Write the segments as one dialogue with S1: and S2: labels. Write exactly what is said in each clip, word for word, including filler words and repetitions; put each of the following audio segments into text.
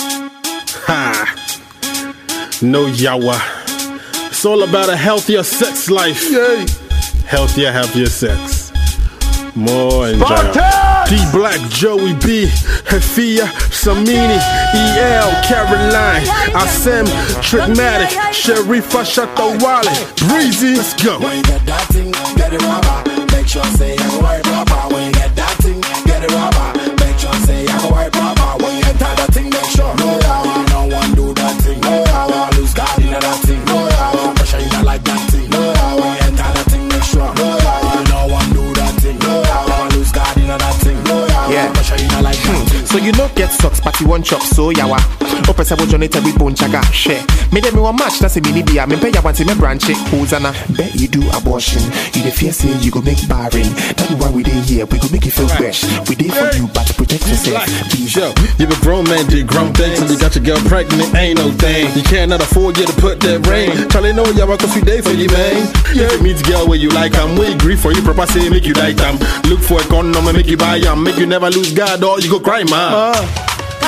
S1: Ha! No yawa. It's all about a healthier sex life.
S2: Yay.
S1: Healthier, happier sex. More enjoy. D Black, Joey B, Hefia, Samini, E L, Caroline, Asem, Trickmatic, Sharifa, Shatawale, Breezy. Let's go.
S3: When you get that thing, get it rubber. Make sure say I go work proper. When you get that thing, get it rubber. Make sure say I go work proper. When you enter that thing, make sure no yawa, no one do that thing. No yawa, lose God in that thing. No yawa, pressure you not like that thing. No yawa, when you enter that thing, make sure no yawa, no one do that thing. No yawa, lose God in that thing. No yawa,
S2: yeah.
S3: Pressure you not like that thing.
S2: So you know get socks, but you want chop so yawa. Open sabo Johnny Tabi bone chaga share. Me dem me one match na se me bia me pay ya want me branch it. Hosanna. Bet you do abortion. You the fear say you go make barren. That's why we dey here. We go make you feel fresh. We dey for you, but to protect yourself.
S1: Yo, you a grown man, did grown things, and you got your girl pregnant, ain't no thing. You cannot afford you to put that ring. Charlie know y'all work a few days for you, man. If you meet girl where you like, I'm we agree for you, proper say make you like them. Look for a condom and make you buy them. Make you never lose God or you go cry, man. Uh.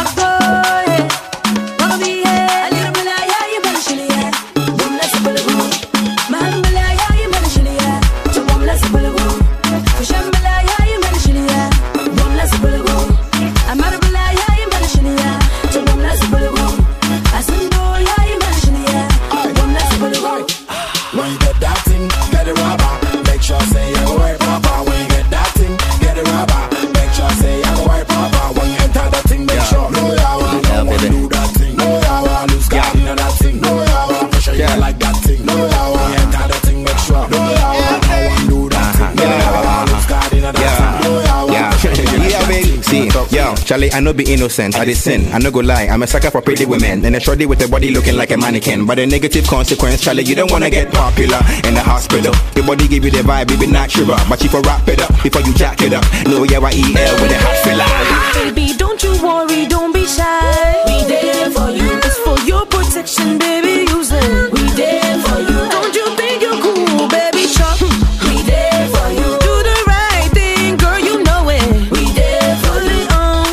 S4: Charlie, I know be innocent, I did sin. I no go lie, I'm a sucker for pretty women. And a shorty with a body looking like a mannequin. But a negative consequence, Charlie, you don't wanna get popular in the hospital. Your body give you the vibe, it be natural. But you for wrap it up, before you jack it up. No, yeah, I E L with a hot filler.
S5: Baby, don't you worry, don't be shy. We there for you. It's for your protection, baby, use it. We there for you. Don't you think you're cool, baby, sure. We there for you. Do the right thing, girl, you know it. We there for you.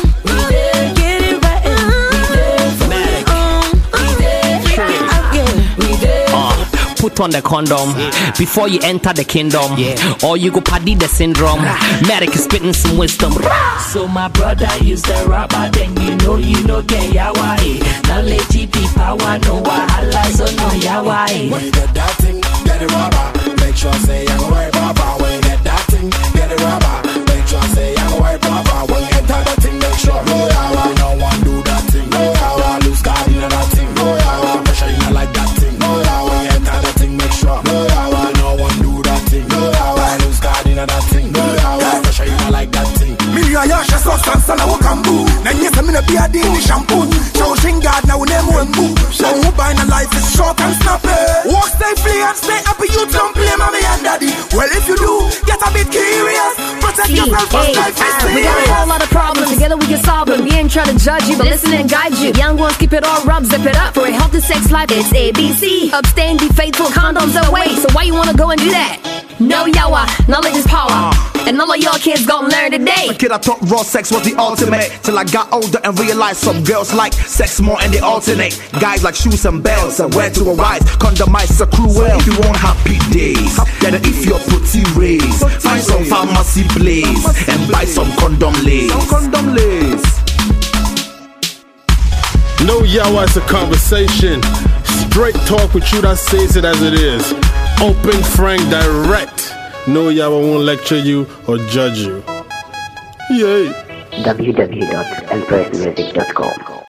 S6: Put on the condom yeah. Before you enter the kingdom, yeah. Or you go paddy the syndrome. Medic is spitting some wisdom.
S7: So my brother use the rubber, then you know you know get yawa. Now let G P power, no wahala, so no yawa.
S3: When you get that thing, get it rubber. Make sure say I go work proper. When you get that thing, get it rubber. Make sure say I go work proper. When you enter that thing, make sure no yawa, no one do that thing. No yawa, lose God in that thing. No yawa, pressure you not like that thing. No yawa, when you enter that thing, make sure no yawa, no one do that thing. No yawa, lose God in that thing. No yawa, pressure you not like that thing.
S8: Milia yasha substance na wakambu. Na nyesa mina biya dini shampoo. Show shingad na unemu embu. So who buy na life is short and snappy. Walk safely and stay happy. You don't play mommy and daddy. Well if you do, get a bit curious. Protect yourself from life is serious.
S9: We got a whole lot of problems. Together we can solve them. We ain't trying to judge you, but listen and guide you. Young ones keep it all rub, zip it up. For a healthy sex life, it's A B C. Abstain, be faithful, condoms away. So why you wanna go and do that? No yawa, knowledge is power. And all of y'all kids gon' learn today.
S2: A kid, I thought raw sex was the ultimate. Till I got older and realized some girls like sex more and they alternate. Guys like shoes and bells and where to a wise. Condomize a cruel. If you want happy days, then if you're pretty raised, find some pharmacy place and buy some condom lace. Some condom lace.
S1: No yawa, it's a conversation. Straight talk with you that says it as it is. Open, frank, direct. No yawa won't lecture you or judge you. Yay.
S10: w w w dot empress music dot com